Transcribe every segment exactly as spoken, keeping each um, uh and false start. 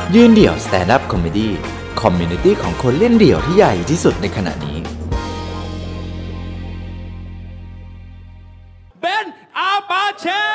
ยืนเดี่ยว Stand Up Comedy คอมมูนิตี้ของคนเล่นเดี่ยวที่ใหญ่ที่สุดในขณะนี้เบนอาปาเช่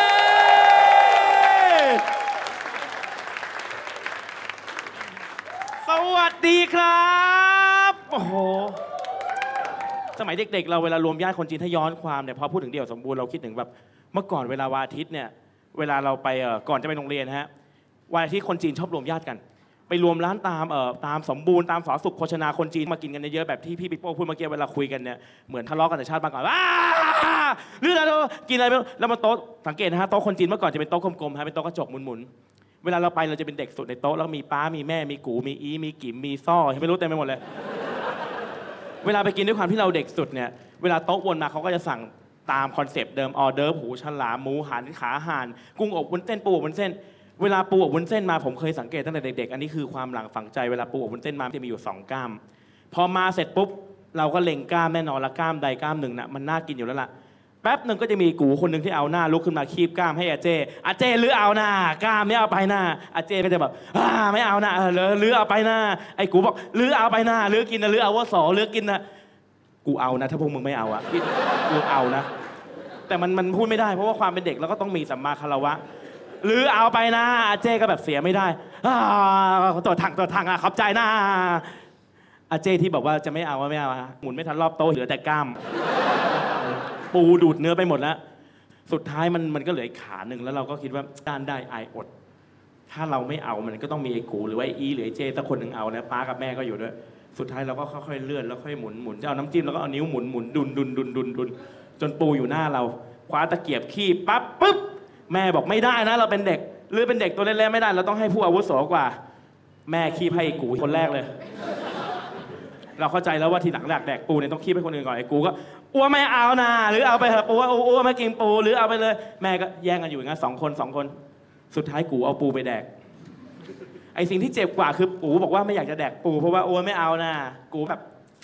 สวัสดีครับโอ้โหสมัยเด็กๆเราเวลารวมญาติคนจีนถ้าย้อนความเนี่ยพอพูดถึงเดี่ยวสมบูรณ์เราคิดถึงแบบเมื่อก่อนเวลาวันอาทิตย์เนี่ยเวลาเราไปเอ่อก่อนจะไปโรงเรียนฮะวันอาทิตย์คนจีนชอบรวมญาติกันไปรวมร้านตามเอ่อตามสมบูรณ์ตามสอสุขโภชนาคนจีนมากินกันเยอะๆแบบที่พี่ปิ๊กโป้พูดเมื่อกี้เวลาคุยกันเนี่ยเหมือนทะเลาะกันแต่ชาติบางก่อนว้าเรื่องอะไรกินอะไรแล้วมาโต๊ะสังเกตนะฮะโต๊ะคนจีนเมื่อก่อนจะเป็นโต๊ะกลมๆฮะเป็นโต๊ะกระจกหมุนๆเวลาเราไปเราจะเป็นเด็กสุดในโต๊ะแล้วมีป้ามีแม่มีกูมีอีมีกิ๋มมีซ่อไม่รู้เต็มไปหมดเลยเวลาไปกินด้วยความที่เราเด็กสุดเนี่ยเวลาโต๊ะวนมาเขาก็จะสั่งตามคอนเซปต์เดิมออเดิร์ฟหูฉลามหมูหันขาห่านกุ้งอบวุ้นเส้นปูอบวุ้นเส้นเวลาปูอบวุ้นเส้นมาผมเคยสังเกตตั้งแต่เด็กๆอันนี้คือความหลังฝังใจเวลาปูอบวุ้นเส้นมาจะมีอยู่สองกล้ามพอมาเสร็จปุ๊บเราก็เล็งกล้ามแน่นอนละกล้ามใดกล้ามหนึ่งน่ะมันน่ากินอยู่แล้วล่ะแป๊บหนึ่งก็จะมีกูคนหนึ่งที่เอาหน้าลุกขึ้นมาคีบกล้ามให้อาเจอาเจลื้อเอาหน้ากล้ามไม่เอาไปหน้าอาเจก็จะแบบอ่าไม่เอาหน้าเออลื้อเอาไปหน้าไอ้กูบอกลื้อเอาไปหน้าลื้อกินนะลื้อเอาว่าสอลื้อกินนะกูเอานะถ้าพวกมึงไม่เอาอะกูเอานะแต่มันมันพูดไม่ได้เพราะว่าความเป็นเด็กเราก็ต้องมีสัมมาคารวะหรือเอาไปนะอาเจ้ก็แบบเสียไม่ได้ตัวถังตัวถังอ่ะขอบใจนะอาเจ้ที่บอกว่าจะไม่เอาว่าไม่เอาหมุนไม่ทันรอบโต๊ะเหลือแต่กล้ามปูดูดเนื้อไปหมดแล้วสุดท้ายมันมันก็เหลืออีกขาหนึ่งแล้วเราก็คิดว่าด้านได้อายอดถ้าเราไม่เอามันก็ต้องมีไอ้กูหรือว่าไอ้อีหรือไอ้เจ้สักคนหนึ่งเอานะป้ากับแม่ก็อยู่ด้วยสุดท้ายเราก็ค่อยๆเลื่อนแล้วค่อยหมุนหมุนจะเอาน้ำจิ้มแล้วก็เอานิ้วหมุนหมุนดุนดุนดุนดุนดุนจนปูอยู่หน้าเราคว้าตะเกียบขี้ปั๊บปุ๊บแม่บอกไม่ได้นะเราเป็นเด็กหรือเป็นเด็กตัวเล็กๆไม่ได้เราต้องให้ผู้อาวุโสกว่าแม่ขี้ให้กูคนแรกเลยเราเข้าใจแล้วว่าทีหลังแรกแดกปูเนี่ยต้องขี้ให้คนอื่นก่อนไอ้กูก็อ้วไม่เอานะหรือเอาไปเถอะปูว่าอ้วไม่กินปูหรือเอาไปเลยแม่ก็แย่งกันอยู่อย่างนั้นสองคนสองคนสุดท้ายกูเอาปูไปแดกไอ้สิ่งที่เจ็บกว่าคือกูบอกว่าไม่อยากจะแดกปูเพราะว่าอ้วไม่เอานะกูแบบ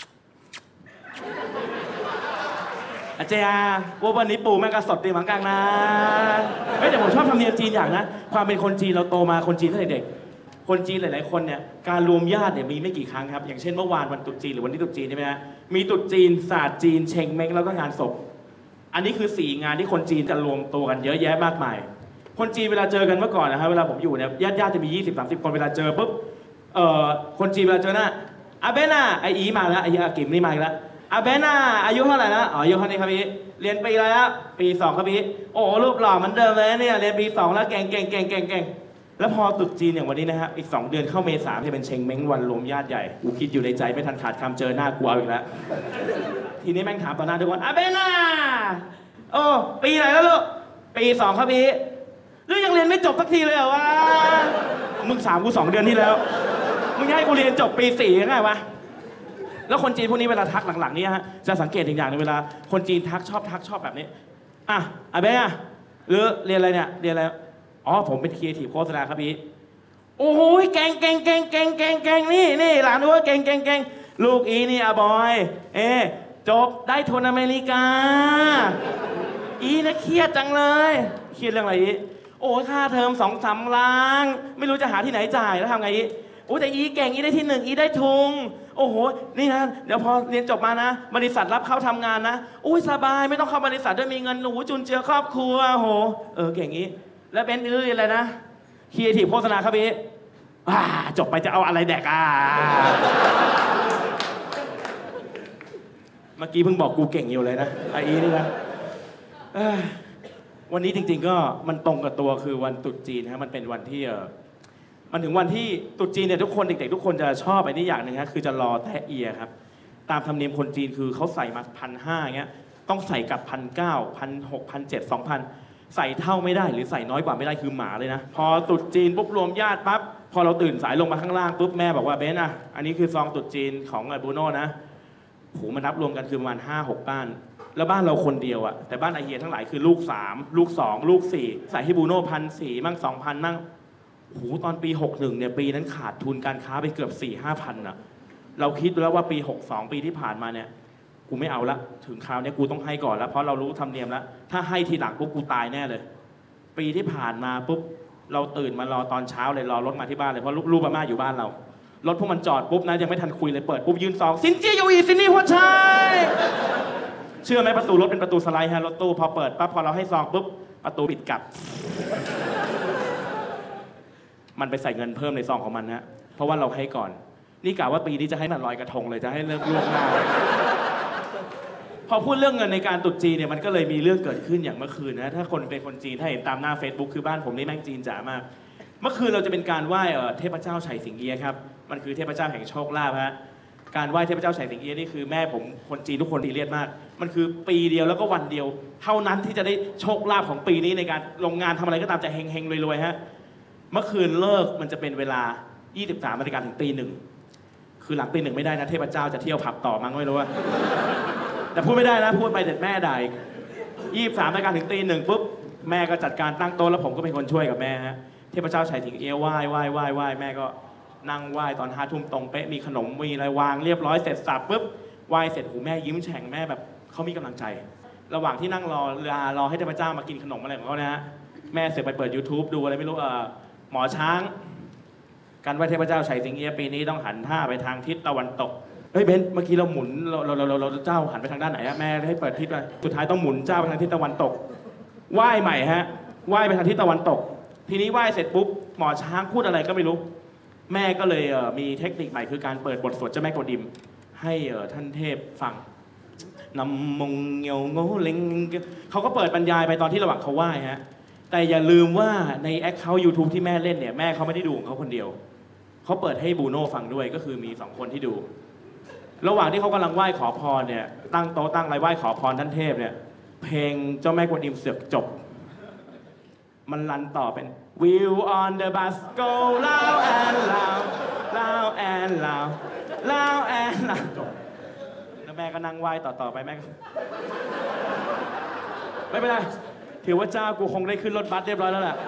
อาจารย์ว่าวันนี้ปูแม่งก็สดดีเหมือนกันนะเฮ้ยแต่ผมชอบทำเนียมจีนอย่างนะความเป็นคนจีนเราโตมาคนจีนตั้งแต่เด็กคนจีนหลายๆคนเนี่ยการรวมญาติเนี่ยมีไม่กี่ครั้งครับอย่างเช่นเมื่อวานวันตรุษจีนหรือวันที่ตรุษจีนใช่ไหมฮะมีตรุษจีนศาสตร์จีนเชงเม้งแล้วก็งานศพอันนี้คือสี่งานที่คนจีนจะรวมตัวกันเยอะแยะมากมายคนจีนเวลาเจอกันเมื่อก่อนนะครับเวลาผมอยู่เนี่ยญาติญาติจะมียี่สิบสามสิบคนเวลาเจอปุ๊บเอ่อคนจีนเวลาเจอหน้าอาเบน่าไออีมาแล้วไออากิมนี่มาอีกแล้วอาเบน่าอายุเท่าไหร่นะอ๋ออายุเท่านี้ครับพี่เรียนปีอะไรครับปีสองครับพี่โอ้รูปหล่อเหมือนเดิมเลยเนี่ยเรียนปีสองแล้วเก่งเก่งเก่งเก่งเก่งแล้วพอตรุษจีนอย่างวันนี้นะฮะอีกสองเดือนเข้าเมษาจะเป็นเชงเม้งวันรวมญาติใหญ่กูคิดอยู่ในใจไม่ทันขาดคำเจอหน้ากูเอาอีกแล้วทีนี้แม่งถามต่อหน้าทุกคนอาเบน่าโอ้ปีไหนแล้วลูกปีสองครับพี่หรือยังเรียนไม่จบสักทีเลยเหรอวะมึงสามกูสองเดือนที่แล้วมึงให้กูเรียนจบปีสี่ยังไงวะแล้วคนจีนพวกนี้เวลาทักหลังๆนี้ฮะจะสังเกตอีกอย่างนึงเวลาคนจีนทักชอบทักชอบแบบนี้อ่ะอาเบ้อะหรือเรียนอะไรเนี่ยเรียนอะไรอ๋อผมเป็นครีเอทีฟโฆษณาครับพี่โอ้โหเก่งเก่งเก่งเก่งเก่งเก่งนี่นี่หลานด้วยเก่งเก่งเก่งลูกอีนี่อะบอยเอจบได้ทุนอเมริกาอีนะเครียดจังเลยเครียดเรื่องอะไรอีโอ้ค่าเทอมสองสามล้านไม่รู้จะหาที่ไหนจ่ายแล้วทำไงอีโอ้แต่อีเก่งอีได้ที่หนึ่งอีได้ทุนโอ้โหนี่นะเดี๋ยวพอเรียนจบมานะบริษัทรับเข้าทำงานนะอุ้ยสบายไม่ต้องเข้าบริษัทด้วยมีเงินหนูจุนเจือครอบครัวโอ้โหเออเก่งงี้แล้วเป็นอื่นอะไรนะครีเอทีฟโฆษณาครับพี่อ่าจบไปจะเอาอะไรแดกอ่ะเมื่อกี้เพิ่งบอกกูเก่งอยู่เลยนะไอ้อีนี่นะวันนี้จริงๆก็มันตรงกับตัวคือวันตรุษจีนฮะมันเป็นวันที่เออมันถึงวันที่ตรุษจีนเนี่ยทุกคนเด็กๆทุกคนจะชอบไอ้นี่อย่างหนึ่งฮะคือจะรอแตะเอียครับตามธรรมเนียมคนจีนคือเขาใส่มาพันห้าเงี้ยต้องใส่กับพันเก้าพันหกพันเจ็ดสองพันใส่เท่าไม่ได้หรือใส่น้อยกว่าไม่ได้คือหมาเลยนะพอตรุษจีนปุ๊บรวมญาติปั๊บพอเราตื่นสายลงมาข้างล่างปุ๊บแม่บอกว่าเบนอ่ะอันนี้คือซองตรุษจีนของไอ้บูโน่นะโหมันนับรวมกันคือประมาณห้าหกบ้านแล้วบ้านเราคนเดียวอะแต่บ้านไอเฮียทั้งหลายคือลูกสามลูกสองลูกสี่ใส่ให้บูโน่พันสี่มั่งสองพันมั่งโหตอนปีหกหนึ่งเนี่ยปีนั้นขาดทุนการค้าไปเกือบสี่ห้าพันอะเราคิดแล้วว่าปีหกสองปีที่ผ่านมาเนี่ยกูไม่เอาละถึงคราวนี้กูต้องให้ก่อนแล้วเพราะเรารู้ธรรมเนียมแล้วถ้าให้ทีหลังปุ๊บกูตายแน่เลยปีที่ผ่านมาปุ๊บเราตื่นมารอตอนเช้าเลยรอรถมาที่บ้านเลยเพราะลูกอาม่าอยู่บ้านเรารถพวกมันจอดปุ๊บนะยังไม่ทันคุยเลยเปิดปุ๊บยืนสองซินเจียโยอีซินนี่หัวชัยเชื่อไหมประตูรถเป็นประตูสไลด์ฮะรถตู้พอเปิดปั๊บพอเราให้ซองปุ๊บประตูปิดกลับมันไปใส่เงินเพิ่มในซองของมันฮะเพราะว่าเราให้ก่อนนี่กะว่าปีนี้จะให้มันลอยกระทงเลยจะให้เริ่มล่วงหน้าพอพูดเรื่องเงินในการตรุษจีนเนี่ยมันก็เลยมีเรื่องเกิดขึ้นอย่างเมื่อคืนนะถ้าคนเป็นคนจีนถ้าเห็นตามหน้า Facebook คือบ้านผมนี่แม่งจีนจ๋ามากเมื่อคืนเราจะเป็นการไหว้เทพเจ้าไฉสิงเอียะครับมันคือเทพเจ้าแห่งโชคลาภฮะการไหว้เทพเจ้าไฉสิงเอียะนี่คือแม่ผมคนจีนทุกคนซีเรียสมากมันคือปีเดียวแล้วก็วันเดียวเท่านั้นที่จะได้โชคลาภของปีนี้ในการลงงานทำอะไรก็ตามจะเฮงๆรวยๆฮะเมื่อคืนเลิกมันจะเป็นเวลายี่สิบสามนาฬิกาถึงตีหนึ่งคือหลังตีหนึ่งไม่ได้นะเทพเจ้าจะเที่ยวผับต่อมั้งไม่รู้ว่าแต่พูดไม่ได้นะพูดไปเด็ดแม่ด่าอีกยี่สิบสามนาฬิกาถึงตีหนึ่งปุ๊บแม่ก็จัดการตั้งโต๊ะแล้วผมก็เป็นคนช่วยกับแม่ฮะเทพเจ้าไฉสิงเอียะไหว้ไหว้ไหว้ไหว้แม่ก็นั่งไหว้ตอนห้าทุ่มตรงเป๊ะมีขนมมีอะไรวางเรียบร้อยเสร็จสับปุ๊บไหว้เสร็จหูแม่ยิ้มแฉ่งแม่แบบเขามีกำลังใจระหว่างที่นั่งรอรอรอให้เทพเจ้ามากินขนมอะไรของเขานะฮะแม่เสร็จไปเปิด YouTube ดูอะไรไม่รู้เออหมอช้างการไหว้เทพเจ้าไฉสิงเอียะปีนี้ต้องหันท่าไปทางทิศตะวันตกเฮ้ยเบนเมื่อกี้เราหมุนเราเราเราเราเจ้าหันไปทางด้านไหนอะแม่ให้เปิดทิศไปสุดท้ายต้องหมุนเจ้าไปทางทิศตะวันตกไหว้ใหม่ฮะไหว้ไปทางทิศตะวันตกทีนี้ไหว้เสร็จปุ๊บหมอช้างพูดอะไรก็ไม่รู้แม่ก็เลยมีเทคนิคใหม่คือการเปิดบทสวดเจ้าแม่กวนอิมให้ท่านเทพฟังนำมงเงียวโง่เล็งเขาก็เปิดบรรยายไปตอนที่ระหว่างเขาไหว้ฮะแต่อย่าลืมว่าในแอคเคาท์ YouTube ที่แม่เล่นเนี่ยแม่เขาไม่ได้ดูของเขาคนเดียวเขาเปิดให้บูโน่ฟังด้วยก็คือมีสองคนที่ดูระหว่างที่เขากำลังไหว้ขอพรเนี่ยตั้งโต๊ะตั้งอะไรไหว้ขอพรท่านเทพเนี่ยเพลงเจ้าแม่กวนอิมเสือกจบมันรันต่อเป็น Wheel on the bus go loud and loud loud and loud loud and loud จบแล้วแม่ก็นั่งไหว้ต่อต่อไปแม่ก็ไม่เป็นไรถือว่าเจ้ากูคงได้ขึ้นรถบัสเรียบร้อยแล้วแหละ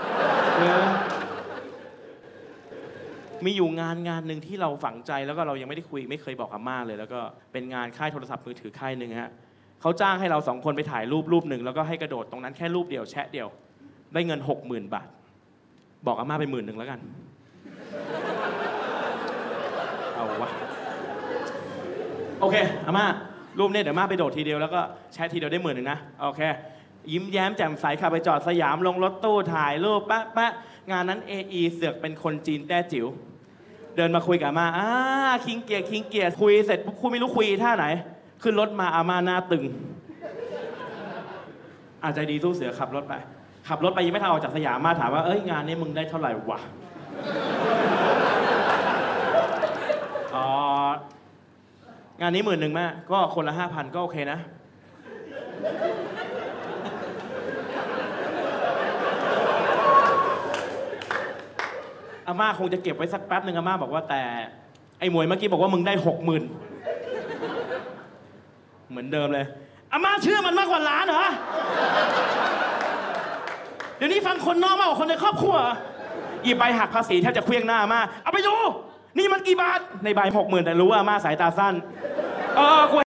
มีอยู่งานงานหนึ่งที่เราฝังใจแล้วก็เรายังไม่ได้คุยไม่เคยบอกอาม่าเลยแล้วก็เป็นงานค่ายโทรศัพท์มือถือค่ายหนึ่งฮะเขาจ้างให้เราสองคนไปถ่ายรูปรูปหนึ่งแล้วก็ให้กระโดดตรงนั้นแค่รูปเดียวแชะเดียวได้เงินหกหมื่นบาทบอกอาม่าไปหมื่นหนึ่งแล้วกันเอาวะโอเคอาม่ารูปนี้เดี๋ยวอาม่าไปโดดทีเดียวแล้วก็แชะทีเดียวได้หมื่นหนึ่งนะโอเคยิ้มแย้มแจ่มใสขับไปจอดสยามลงรถตู้ถ่ายรูปแป๊ะแป๊ะงานนั้น เอ อี เสือกเป็นคนจีนแต้จิ๋วเดินมาคุยกับอาม่าอ่าคิงเกียร์คิงเกียร์คุยเสร็จคุยไม่รู้คุยท่าไหนขึ้นรถมาอาม่าหน้าตึงอาจจะดีสู้เสือขับรถไปขับรถไปยังไม่ทันออกจากสยามมาถามว่าเอ้ยงานนี้มึงได้เท่าไหร่วะอ๋องานนี้หมื่นหนึ่งแม่ก็คนละห้าพันก็โอเคนะอาม่าคงจะเก็บไว้สักแป๊บหนึ่งอาม่าบอกว่าแต่ไอ้หมวยเมื่อกี้บอกว่ามึงได้หกหมื่นเหมือนเดิมเลยอาม่าเชื่อมันมากกว่าล้านเหรอเดี๋ยวนี้ฟังคนนอกมากกว่าคนในครอบครัวหยิบใบหักภาษีแทบจะเคลี้ยงหน้าอาม่าเอาไปดูนี่มันกี่บาทในใบหกหมื่นแต่รู้ว่าอาม่าสายตาสั้นเออ